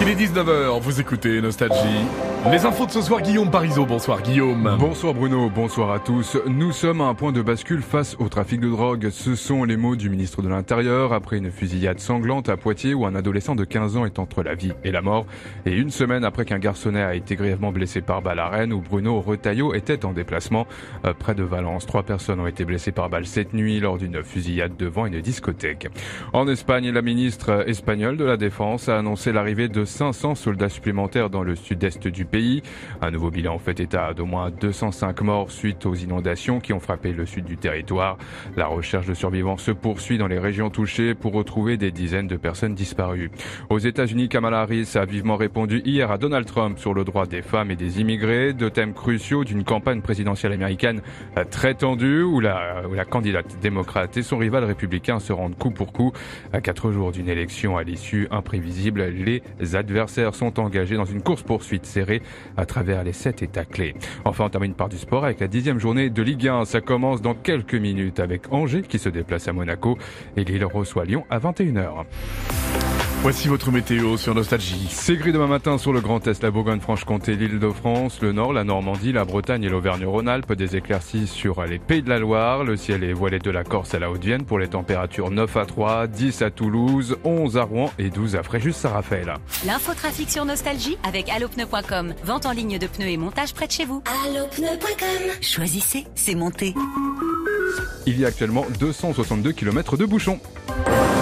Il est 19h, vous écoutez Nostalgie. Les infos de ce soir, Guillaume Parisot. Bonsoir Guillaume. Bonsoir Bruno, bonsoir à tous. Nous sommes à un point de bascule face au trafic de drogue. Ce sont les mots du ministre de l'Intérieur après une fusillade sanglante à Poitiers où un adolescent de 15 ans est entre la vie et la mort. Et une semaine après qu'un garçonnet a été grièvement blessé par balle à Rennes où Bruno Retailleau était en déplacement près de Valence. 3 personnes ont été blessées par balle cette nuit lors d'une fusillade devant une discothèque. En Espagne, la ministre espagnole de la Défense a annoncé l'arrivée de 500 soldats supplémentaires dans le sud-est du pays. Un nouveau bilan fait état d'au moins 205 morts suite aux inondations qui ont frappé le sud du territoire. La recherche de survivants se poursuit dans les régions touchées pour retrouver des dizaines de personnes disparues. Aux États-Unis, Kamala Harris a vivement répondu hier à Donald Trump sur le droit des femmes et des immigrés, 2 thèmes cruciaux d'une campagne présidentielle américaine très tendue où la candidate démocrate et son rival républicain se rendent coup pour coup. À 4 jours d'une élection à l'issue imprévisible, les adversaires sont engagés dans une course-poursuite serrée à travers les 7 États clés. Enfin, on termine par du sport avec la 10e journée de Ligue 1. Ça commence dans quelques minutes avec Angers qui se déplace à Monaco et Lille reçoit Lyon à 21h. Voici votre météo sur Nostalgie. C'est gris demain matin sur le Grand Est, la Bourgogne-Franche-Comté, l'Île-de-France, le Nord, la Normandie, la Bretagne et l'Auvergne-Rhône-Alpes. Des éclaircies sur les Pays de la Loire. Le ciel est voilé de la Corse à la Haute-Vienne pour les températures 9 à 3, 10 à Toulouse, 11 à Rouen et 12 à Fréjus-Saint-Raphaël. L'infotrafic sur Nostalgie avec allopneu.com. Vente en ligne de pneus et montage près de chez vous. Allopneu.com. Choisissez, c'est monté. Il y a actuellement 262 km de bouchons.